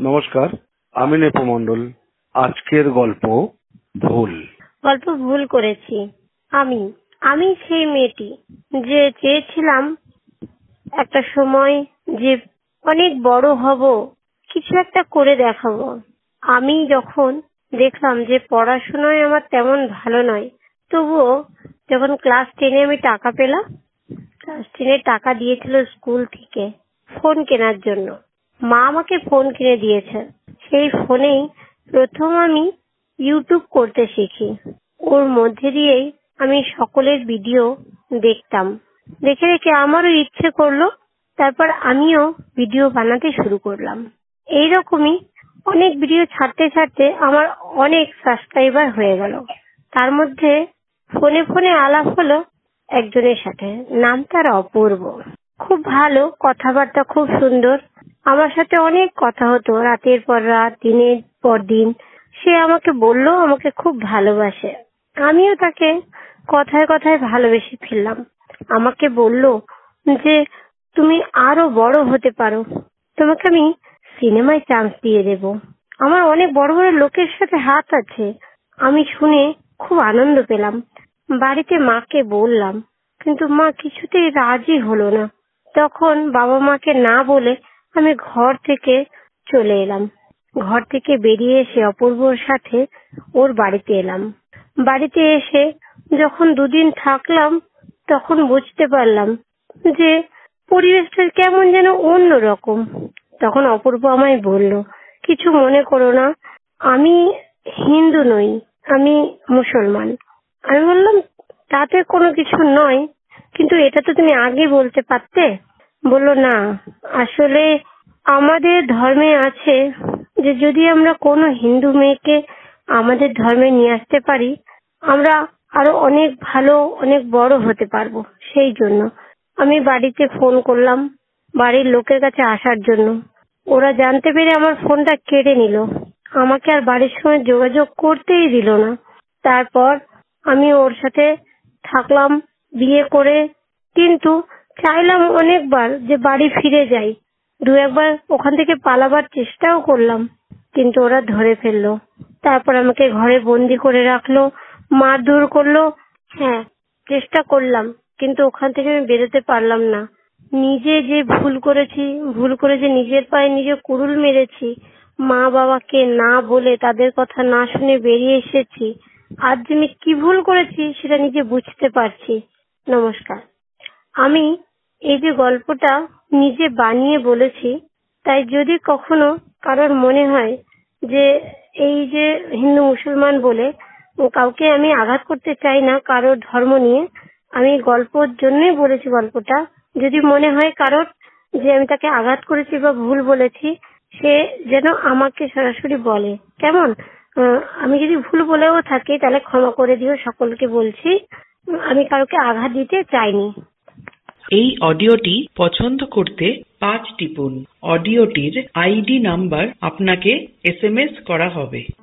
নমস্কার, আমি নেপু মণ্ডল। আজকের গল্প ভুল করেছি। আমি সেই মেয়েটি যে চেয়েছিলাম একটা সময় যে অনেক বড় হব, কিছু একটা করে দেখাবো। আমি যখন দেখলাম যে পড়াশোনায় আমার তেমন ভালো নয়, তবুও যখন ক্লাস 10-এ আমি টাকা পেলাম, ক্লাস 10-এ টাকা দিয়েছিল স্কুল থেকে ফোন কেনার জন্য। মা আমাকে ফোন কিনে দিয়েছে। সেই ফোনেই প্রথম আমি ইউটিউব করতে শিখি। ওর মধ্যে দিয়েই আমি সকলের ভিডিও দেখতাম। দেখে দেখে আমারও ইচ্ছে করলো, তারপর আমিও ভিডিও বানাতে শুরু করলাম। এইরকমই অনেক ভিডিও ছাড়তে ছাড়তে আমার অনেক সাবস্ক্রাইবার হয়ে গেল। তার মধ্যে ফোনে ফোনে আলাপ হলো একজনের সাথে, নাম তার অপূর্ব। খুব ভালো কথাবার্তা, খুব সুন্দর। আমার সাথে অনেক কথা হতো, রাতের পর রাত, দিনের পর দিন। সে আমাকে বলল আমাকে খুব ভালোবাসে। আমিও তাকে কথায় কথায় ভালোবেসে ফেললাম। আমাকে বলল যে তুমি আরো বড় হতে পারো, তোমাকে আমি সিনেমায় চান্স দিয়ে দেব। আমার অনেক বড় বড় লোকের সাথে হাত আছে। আমি শুনে খুব আনন্দ পেলাম। বাড়িতে মাকে বললাম, কিন্তু মা কিছুতেই রাজি হলো না। তখন বাবা মাকে না বলে আমি ঘর থেকে চলে এলাম। ঘর থেকে বেরিয়ে এসে অপূর্বর সাথে ওর বাড়িতে এলাম। বাড়িতে এসে যখন 2 দিন থাকলাম, তখন বুঝতে পারলাম যে পরিবেশটা কেমন যেন অন্যরকম। তখন অপূর্ব আমায় বলল, কিছু মনে করো না, আমি হিন্দু নই, আমি মুসলমান। আমি বললাম, তাতে কোনো কিছু নয়, কিন্তু এটা তো তুমি আগে বলতে পারতে। বলল, না, আসলে আমাদের ধর্মে আছে যে যদি আমরা কোনো হিন্দু মেয়েকে আমাদের ধর্মে নিয়ে আসতে পারি, আমরা আরো অনেক ভালো, অনেক বড় হতে পারবো। সেই জন্য আমি বাড়িতে ফোন করলাম বাড়ির লোকের কাছে আসার জন্য। ওরা জানতে পেরে আমার ফোনটা কেড়ে নিল, আমাকে আর বাড়ির সঙ্গে যোগাযোগ করতেই দিল না। তারপর আমি ওর সাথে থাকলাম বিয়ে করে, কিন্তু চাইলাম অনেকবার যে বাড়ি ফিরে যাই। 2-1 বার ওখান থেকে পালাবার চেষ্টাও করলাম, কিন্তু ওরা ধরে ফেললো। তারপর আমাকে ঘরে বন্দি করে রাখলো, মারধর করলো। হ্যাঁ, চেষ্টা করলাম, কিন্তু ওখান থেকে আমি বেরোতে পারলাম না। নিজে যে ভুল করে যে নিজের পায়ে নিজে কুড়ুল মেরেছি, মা বাবাকে না বলে, তাদের কথা না শুনে বেরিয়ে এসেছি। আজ যে আমি কি ভুল করেছি সেটা নিজে বুঝতে পারছি। নমস্কার। আমি এই যে গল্পটা নিজে বানিয়ে বলেছি, তাই যদি কখনো কারোর মনে হয় যে এই যে হিন্দু মুসলমান বলে কাউকে আমি আঘাত করতে চাই না কারোর ধর্ম নিয়ে, আমি গল্পর জন্যই বলেছি গল্পটা। যদি মনে হয় কারোর যে আমি তাকে আঘাত করেছি বা ভুল বলেছি, সে যেন আমাকে সরাসরি বলে। কেমন? আমি যদি ভুল বলেও থাকি তাহলে ক্ষমা করে দিও, সকলকে বলছি। আমি কাউকে আঘাত দিতে চাইনি। এই অডিওটি পছন্দ করতে 5 টিপুন। অডিওটির আইডি নাম্বার আপনাকে SMS করা হবে।